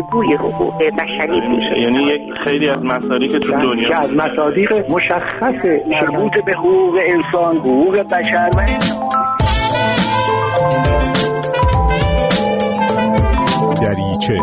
الگوی حقوق بشری بود. یعنی یک خیلی از مصادیق تو دنیا که از مصادیق مشخص مربوط به حقوق انسان، حقوق بشر دریچه.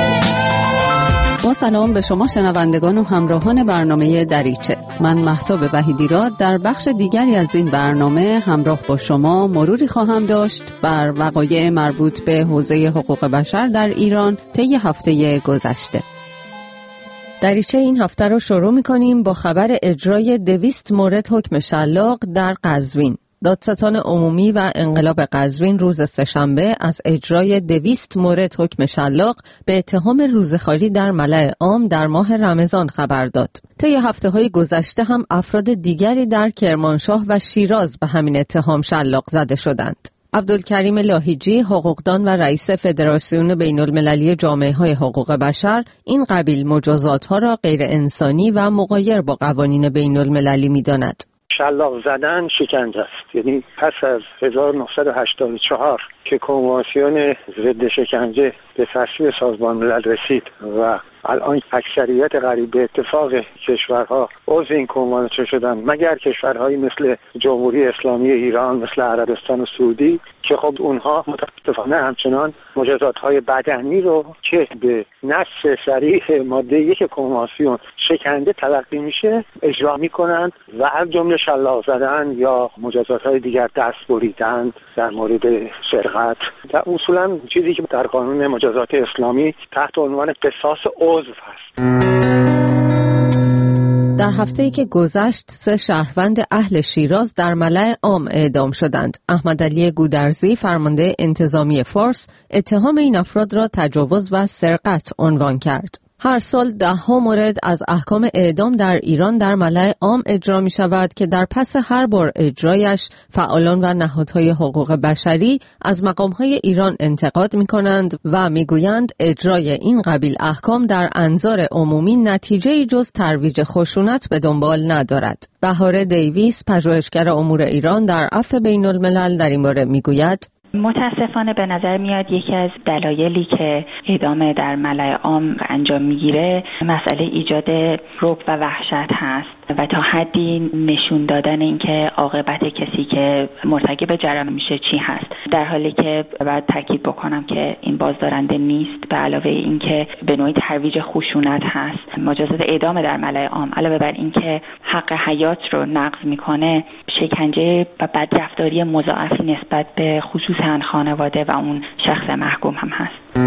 با سلام به شما شنوندگان و همراهان برنامه دریچه. من مهتاب وحیدی‌راد در بخش دیگری از این برنامه همراه با شما مروری خواهم داشت بر وقایع مربوط به حوزه حقوق بشر در ایران طی هفته گذشته. دریچه این هفته رو شروع می‌کنیم با خبر اجرای 200 مورد حکم شلاق در قزوین. دادستان عمومی و انقلاب قزوین روز سه‌شنبه از اجرای 200 مورد حکم شلاق به اتهام روزخواری در ملأ عام در ماه رمضان خبر داد. طی هفته‌های گذشته هم افراد دیگری در کرمانشاه و شیراز به همین اتهام شلاق زده شدند. عبدالکریم لاهیجی، حقوقدان و رئیس فدراسیون بین‌المللی جامعه‌های حقوق بشر، این قبیل مجازات‌ها را غیر انسانی و مغایر با قوانین بین‌المللی می‌داند. شلاق زدن شکنجه است. یعنی پس از 1984 که کنوانسیون ضد شکنجه به تصویب سازمان ملل رسید و الان اکثریت قریب به اتفاق کشورها عضو این کنوانسیون شدن، مگر کشورهایی مثل جمهوری اسلامی ایران، مثل عربستان و سعودی که خب اونها متاسفانه همچنان مجازات‌های بدنی رو که به نص صریح ماده 1 کنوانسیون شکنجه تلقی میشه اجرا میکنند و از جمله شلاق زدن یا مجازات‌های دیگر، دست بریدن در مورد سرقت و اصولا چیزی که در قانون مجازات اسلامی تحت عنوان قصاص عضو هست. در هفته‌ای که گذشت 3 شهروند اهل شیراز در ملأ عام اعدام شدند. احمدعلی گودرزی، فرمانده انتظامی فارس، اتهام این افراد را تجاوز و سرقت عنوان کرد. هر سال 10 مورد از احکام اعدام در ایران در ملأ عام اجرا می شود که در پس هر بار اجرایش فعالان و نهادهای حقوق بشری از مقامهای ایران انتقاد می کنند و می گویند اجرای این قبیل احکام در انظار عمومی نتیجه‌ای جز ترویج خشونت به دنبال ندارد. بهاره دیویس، پژوهشگر امور ایران در عفو بین‌الملل، در این باره می گوید: متاسفانه به نظر میاد یکی از دلایلی که اعدام در ملأ عام انجام میگیره مسئله ایجاد رعب و وحشت هست و تا حدی نشون دادن اینکه عاقبت کسی که مرتکب جرم میشه چی هست، در حالی که باید تاکید بکنم که این بازدارنده نیست. به علاوه اینکه به نوعی ترویج خشونت هست، مجازات اعدام در ملأ عام علاوه بر اینکه حق حیات رو نقض میکنه، شکنجه و بدرفتاری مضاعفی نسبت به خصوصا خانواده و اون شخص محکوم هم هست.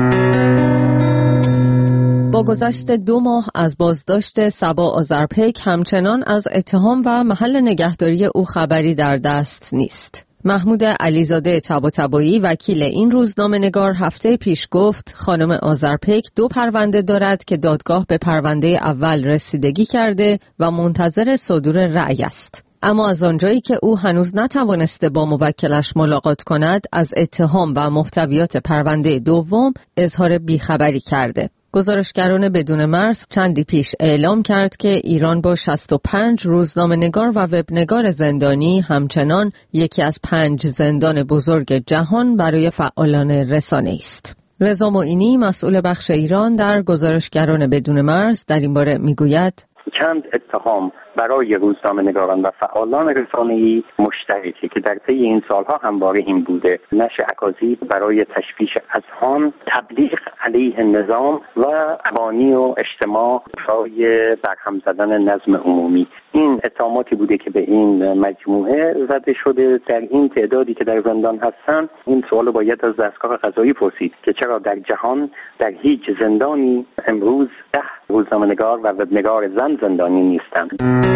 با گذشت 2 ماه از بازداشت صبا آذرپیک همچنان از اتهام و محل نگهداری او خبری در دست نیست. محمود علیزاده طباطبایی، وکیل این روزنامه‌نگار، هفته پیش گفت خانم آذرپیک 2 پرونده دارد که دادگاه به پرونده اول رسیدگی کرده و منتظر صدور رأی است. اما از آنجایی که او هنوز نتوانسته با موکلش ملاقات کند، از اتهام و محتویات پرونده دوم اظهار بیخبری کرده. گزارشگران بدون مرز چندی پیش اعلام کرد که ایران با 65 روزنامه‌نگار و وبنگار زندانی همچنان یکی از 5 زندان بزرگ جهان برای فعالان رسانه است. رضا معینی، مسئول بخش ایران در گزارشگران بدون مرز، در این باره میگوید: چند اتهام برای روزنامه‌نگاران و فعالان رسانه‌ای مشترکه که در طی این سالها همواره این بوده: نشر اکاذیب برای تشویش اذهان، تبلیغ علیه نظام و مبانی و اجتماع برای برهم زدن نظم عمومی. این اتهاماتی بوده که به این مجموعه زده شده. در این تعدادی که در زندان هستن، این سوال باید از دستگاه قضایی پرسید که چرا در جهان در هیچ زندانی امروز 10 روزنامه‌نگار و وبنگار زن زندانی نیستند.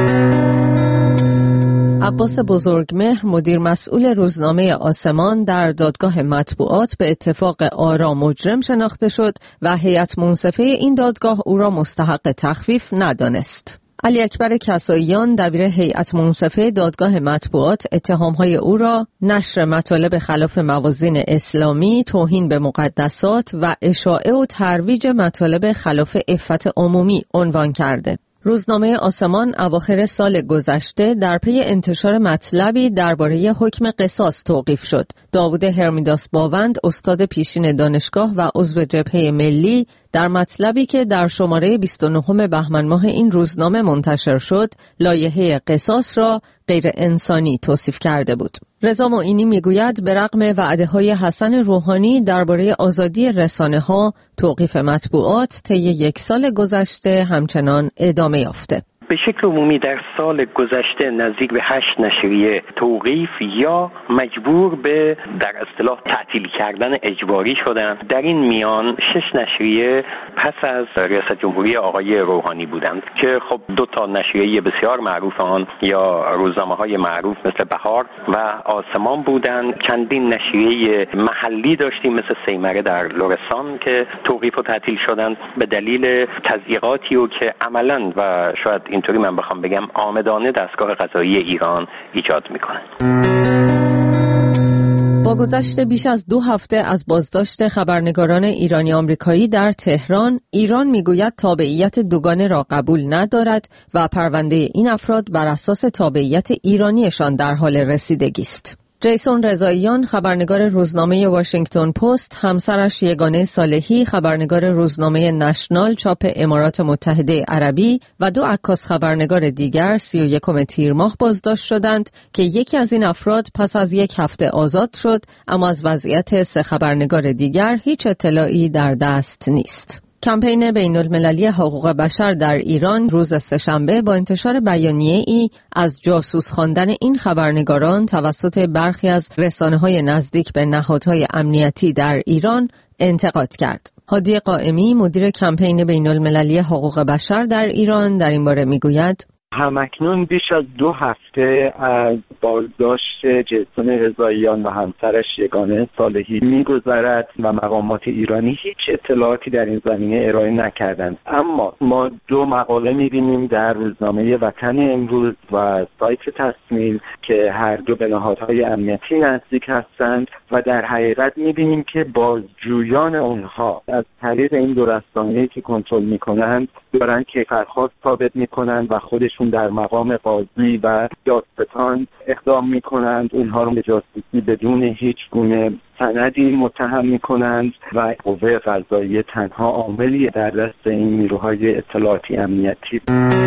عباس بزرگمهر، مدیر مسئول روزنامه آسمان، در دادگاه مطبوعات به اتفاق آرا مجرم شناخته شد و هیئت منصفه این دادگاه او را مستحق تخفیف ندانست. علی اکبر کساییان، دبیر هیئت منصفه دادگاه مطبوعات، اتهامهای او را نشر مطالب خلاف موازین اسلامی، توهین به مقدسات و اشاعه و ترویج مطالب خلاف عفت عمومی عنوان کرده. روزنامه آسمان اواخر سال گذشته در پی انتشار مطلبی درباره حکم قصاص توقیف شد. داوود هرمیداس باوند، استاد پیشین دانشگاه و عضو جبهه ملی، در مطلبی که در شماره 29 بهمن ماه این روزنامه منتشر شد، لایحه قصاص را غیر انسانی توصیف کرده بود. رضا معینی میگوید به رغم وعده‌های حسن روحانی درباره آزادی رسانه‌ها، توقیف مطبوعات طی 1 سال گذشته همچنان ادامه یافته. به شکل عمومی در سال گذشته نزدیک به 8 نشریه توقیف یا مجبور به در اصطلاح تعطیل کردن اجباری شدند. در این میان 6 نشریه پس از ریاست جمهوری آقای روحانی بودند که خب 2 تا نشریه بسیار معروف آن یا روزنامه‌های معروف مثل بهار و آسمان بودند. چندین نشریه محلی داشتیم مثل سیمره در لرستان که توقیف و تعطیل شدند به دلیل تضییقاتی و که عملاً و شاید اینطوری من بخوام بگم عامدانه دستگاه قضایی ایران ایجاد میکنه. با گذشت بیش از 2 هفته از بازداشت خبرنگاران ایرانی آمریکایی در تهران، ایران میگوید تابعیت دوگانه را قبول ندارد و پرونده این افراد بر اساس تابعیت ایرانیشان در حال رسیدگی است. جیسون رضاییان خبرنگار روزنامه واشنگتن پست، همسرش یگانه صالحی خبرنگار روزنامه نشنال چاپ امارات متحده عربی و 2 عکاس خبرنگار دیگر 31 تیر ماه بازداشت شدند که یکی از این افراد پس از 1 هفته آزاد شد، اما از وضعیت 3 خبرنگار دیگر هیچ اطلاعی در دست نیست. کمپین بین‌المللی حقوق بشر در ایران روز سه‌شنبه با انتشار بیانیه‌ای از جاسوس خواندن این خبرنگاران توسط برخی از رسانه‌های نزدیک به نهادهای امنیتی در ایران انتقاد کرد. هادی قائمی مدیر کمپین بین‌المللی حقوق بشر در ایران در این باره میگوید: همکنون بیش از 2 هفته از بازداشت جیسون رضاییان و همسرش یگانه صالحی می‌گذرد و مقامات ایرانی هیچ اطلاعاتی در این زمینه ارائه نکردند. اما ما 2 مقاله می‌بینیم در روزنامه وطن امروز و سایت تصمیل که هر دو به نهادهای امنیتی نزدیک هستند و در حقیقت می‌بینیم که بازجویان اونها از طریق این 2 رسانه‌ای که کنترل می‌کنند دارن کیفرخواست ثابت می‌کنند و خودشون در مقام قاضی و دادستان اقدام می‌کنند، اونها رو به جاسوسی بدون هیچ گونه سندی متهم می‌کنند و قوه قضاییه تنها عاملی در دست این نیروهای اطلاعاتی امنیتی.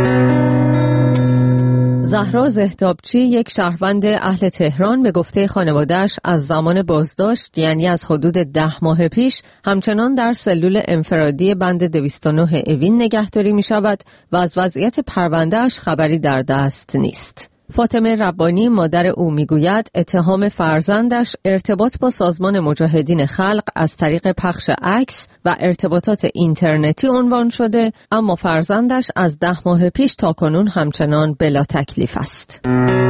زهرا زهتابچی، یک شهروند اهل تهران، به گفته خانواده‌اش از زمان بازداشت، یعنی از حدود 10 ماه پیش، همچنان در سلول انفرادی بند 209 اوین نگهداری می‌شود و از وضعیت پرونده‌اش خبری در دست نیست. فاطمه ربانی مادر او میگوید اتهام فرزندش ارتباط با سازمان مجاهدین خلق از طریق پخش عکس و ارتباطات اینترنتی عنوان شده، اما فرزندش از 10 ماه پیش تاکنون همچنان بلا تکلیف است.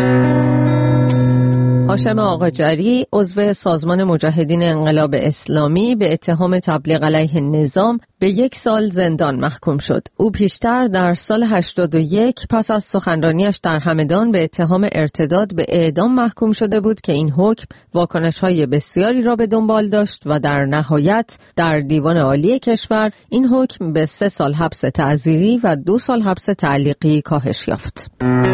هاشم آقاجری، عضو سازمان مجاهدین انقلاب اسلامی، به اتهام تبلیغ علیه نظام به 1 سال زندان محکوم شد. او پیشتر در سال 81 پس از سخنرانیش در همدان به اتهام ارتداد به اعدام محکوم شده بود که این حکم واکنش‌های بسیاری را به دنبال داشت و در نهایت در دیوان عالی کشور این حکم به 3 سال حبس تعزیری و 2 سال حبس تعلیقی کاهش یافت.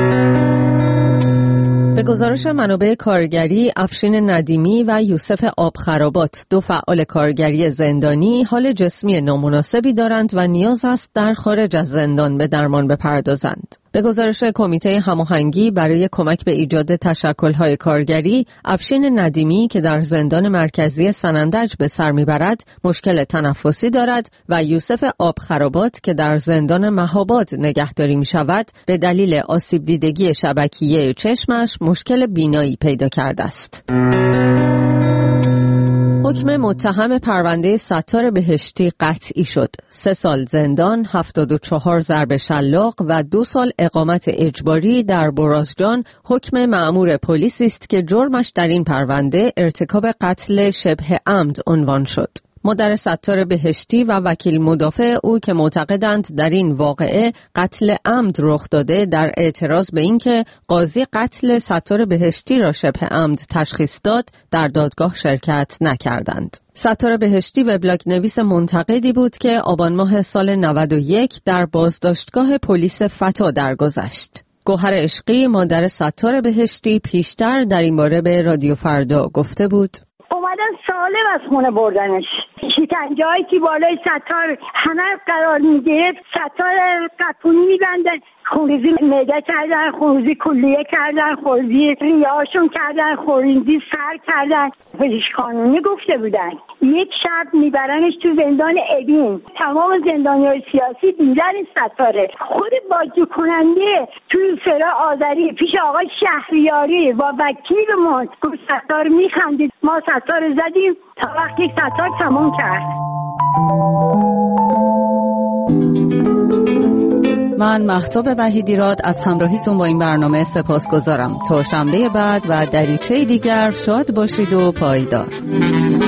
به گزارش منابع کارگری، افشین ندیمی و یوسف آبخرابات، 2 فعال کارگری زندانی، حال جسمی نامناسبی دارند و نیاز است در خارج از زندان به درمان بپردازند. به گزارش کمیته هماهنگی برای کمک به ایجاد تشکل‌های کارگری، افشین ندیمی که در زندان مرکزی سنندج به سر میبرد مشکل تنفسی دارد و یوسف آبخرابات که در زندان مهاباد نگهداری میشود به دلیل آسیب دیدگی شبکیه چشمش مشکل بینایی پیدا کرده است. حکم متهم پرونده ستار بهشتی قطعی شد. 3 سال زندان، 74 ضرب شلاق و 2 سال اقامت اجباری در برازجان حکم مأمور پلیسی است که جرمش در این پرونده ارتکاب قتل شبه عمد عنوان شد. مادر ستار بهشتی و وکیل مدافع او که معتقدند در این واقعه قتل عمد رخ داده، در اعتراض به اینکه قاضی قتل ستار بهشتی را شبه عمد تشخیص داد، در دادگاه شرکت نکردند. ستار بهشتی وبلاگ نویس منتقدی بود که آبان ماه سال 91 در بازداشتگاه پلیس فتا درگذشت. گوهر عشقی، مادر ستار بهشتی، پیشتر در این باره به رادیو فردا گفته بود: اومدن سالم از خونه بردنش. کی شکنجه هایی که بالای ستار همه قرار میگرفت، ستار قپونی میبندن، خونریزی معده کردن، خونریزی کلیه کردن، خونریزی ریه‌هاشون کردن، خونریزی سر کردن. پزشک قانونی گفته بودن یک شب میبرنش تو زندان اوین، تمام زندانیای سیاسی دیدن ستاره. خود بازجو کننده تو سرا آذری پیش آقای شهریاری با وکیلمون گفت ستار میخندید، ما ستار زدیم تا وقتی ستار تمام کرد. من مهتاب وحیدیراد از همراهیتون با این برنامه سپاسگزارم. تا شنبه بعد و دریچه دیگر شاد باشید و پایدار.